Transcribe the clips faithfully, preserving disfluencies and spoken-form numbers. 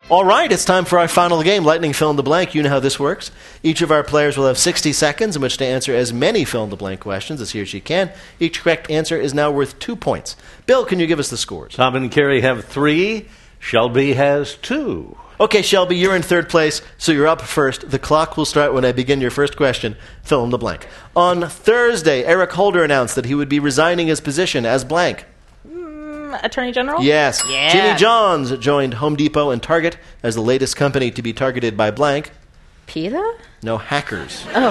All right, it's time for our final game, Lightning Fill in the Blank. You know how this works. Each of our players will have sixty seconds in which to answer as many fill-in-the-blank questions as he or she can. Each correct answer is now worth two points. Bill, can you give us the scores? Tom and Carrie have three. Shelby has two. Okay, Shelby, you're in third place, so you're up first. The clock will start when I begin your first question. Fill in the blank. On Thursday, Eric Holder announced that he would be resigning his position as blank. Attorney General? Yes. Yeah. Jimmy Johns joined Home Depot and Target as the latest company to be targeted by blank. PETA? No, hackers. Oh.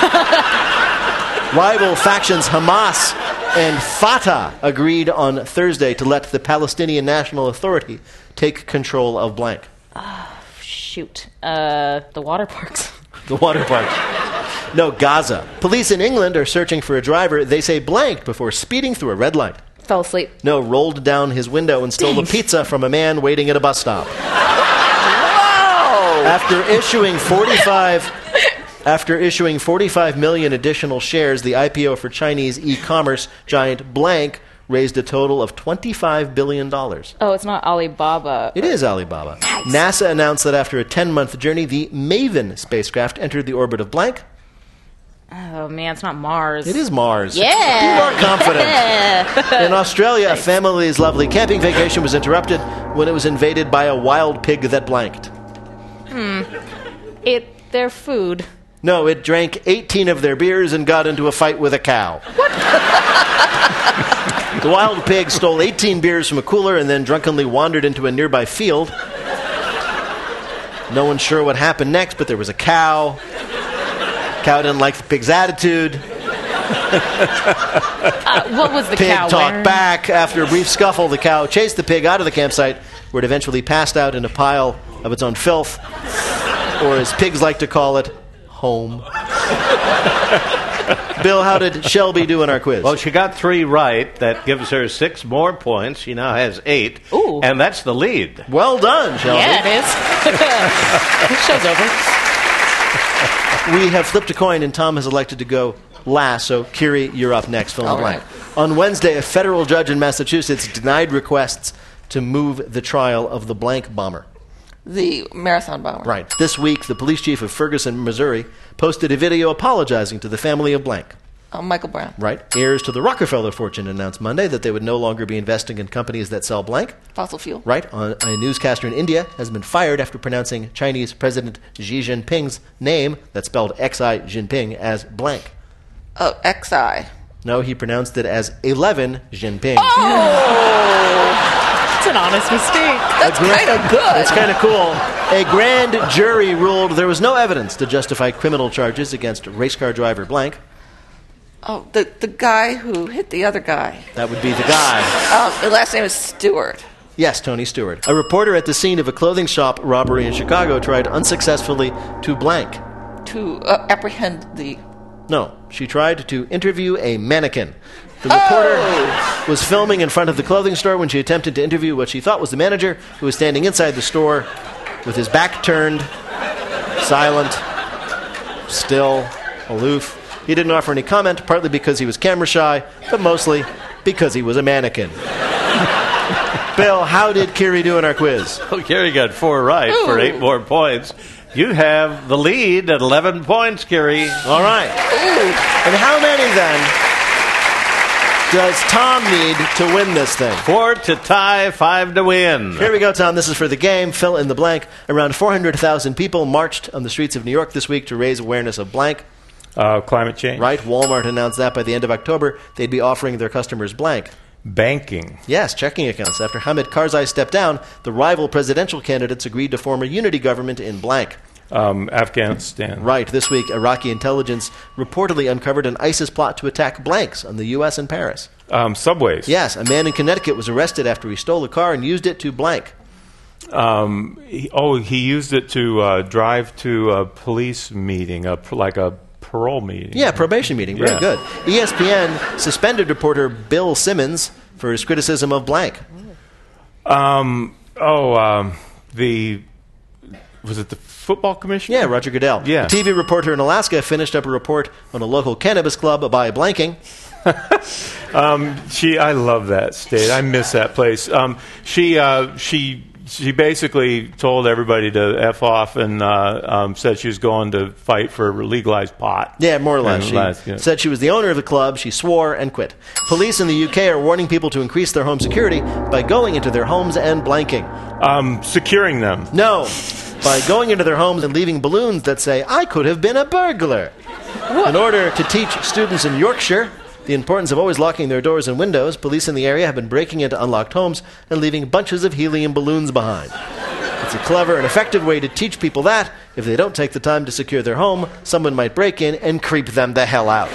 Rival factions Hamas and Fatah agreed on Thursday to let the Palestinian National Authority take control of blank. Oh, shoot. Uh, the water parks. The water parks. No, Gaza. Police in England are searching for a driver they say blanked before speeding through a red light. Fell asleep. No, rolled down his window and stole Dang. a pizza from a man waiting at a bus stop. Whoa! After issuing forty-five, after issuing forty-five million additional shares, the I P O for Chinese e-commerce giant blank raised a total of twenty-five billion dollars. Oh, it's not Alibaba. It is Alibaba. Nice. NASA announced that after a ten-month journey, the MAVEN spacecraft entered the orbit of blank. Oh, man, it's not Mars. It is Mars. Yeah. Be more confident. Yeah. In Australia, a family's lovely camping vacation was interrupted when it was invaded by a wild pig that blanked. Hmm. It, their food. No, it drank eighteen of their beers and got into a fight with a cow. What? The wild pig stole eighteen beers from a cooler and then drunkenly wandered into a nearby field. No one's sure what happened next, but there was a cow. Cow didn't like the pig's attitude. uh, what was the pig cow talked wearing? back. After a brief scuffle, the cow chased the pig out of the campsite, where it eventually passed out in a pile of its own filth, or as pigs like to call it, home. Bill, how did Shelby do in our quiz? Well, she got three right. That gives her six more points. She now has eight. Ooh. And that's the lead. Well done, Shelby. Yeah, it is. Show's over. We have flipped a coin, and Tom has elected to go last. So, Kiri, you're up next. Fill in the All blank. right. On Wednesday, a federal judge in Massachusetts denied requests to move the trial of the blank bomber. The marathon bomber. Right. This week, the police chief of Ferguson, Missouri, posted a video apologizing to the family of blank. Oh, Michael Brown. Right. Heirs to the Rockefeller fortune announced Monday that they would no longer be investing in companies that sell blank. Fossil fuel. Right. On, a newscaster in India has been fired after pronouncing Chinese President Xi Jinping's name, that's spelled X I Jinping, as blank. Oh, X I. No, he pronounced it as eleven Jinping. Oh! It's an honest mistake. That's kind of good. That's kind of cool. A grand jury ruled there was no evidence to justify criminal charges against race car driver blank. Oh, the, the guy who hit the other guy. That would be the guy. Um, the last name is Stewart. Yes, Tony Stewart. A reporter at the scene of a clothing shop robbery in Chicago tried unsuccessfully to blank. To uh, apprehend the... No, she tried to interview a mannequin. The reporter Oh! was filming in front of the clothing store when she attempted to interview what she thought was the manager, who was standing inside the store with his back turned, silent, still, aloof. He didn't offer any comment, partly because he was camera shy, but mostly because he was a mannequin. Bill, how did Kiri do in our quiz? Well, Carrie got four right Ooh. for eight more points. You have the lead at eleven points, Carrie. All right. Ooh. And how many, then, does Tom need to win this thing? Four to tie, five to win. Here we go, Tom. This is for the game. Fill in the blank. Around four hundred thousand people marched on the streets of New York this week to raise awareness of blank. Uh, climate change. Right? Walmart announced that by the end of October, they'd be offering their customers blank. Banking. Yes, checking accounts. After Hamid Karzai stepped down, the rival presidential candidates agreed to form a unity government in blank. Um, Afghanistan. Right. This week, Iraqi intelligence reportedly uncovered an ISIS plot to attack blanks on the U S and Paris. Um, subways. Yes, a man in Connecticut was arrested after he stole a car and used it to blank. Um, he, oh, he used it to uh, drive to a police meeting, a, like a parole meeting. Yeah, probation meeting. Very Yeah. good. E S P N suspended reporter Bill Simmons for his criticism of blank. Um, oh, um, the... Was it the football commissioner? Yeah, Roger Goodell. Yeah. A T V reporter in Alaska finished up a report on a local cannabis club by blanking. um, she, I love that state. I miss that place. Um, she, uh, she she basically told everybody to F off and uh, um, said she was going to fight for legalized pot. Yeah, more or less. And She last, yeah. said she was the owner of the club. She swore and quit. Police in the U K are warning people to increase their home security by going into their homes and blanking. Um, securing them. No, by going into their homes and leaving balloons that say, "I could have been a burglar." In order to teach students in Yorkshire the importance of always locking their doors and windows, police in the area have been breaking into unlocked homes and leaving bunches of helium balloons behind. It's a clever and effective way to teach people that, if they don't take the time to secure their home, someone might break in and creep them the hell out.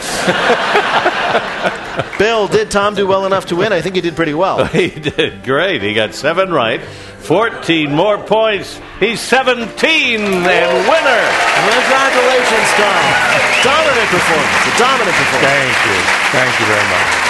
Bill, did Tom do well enough to win? I think he did pretty well. He did great. He got seven right. fourteen more points. He's seventeen and winner. Congratulations, Tom. Dominant performance. A dominant performance. Thank you. Thank you very much.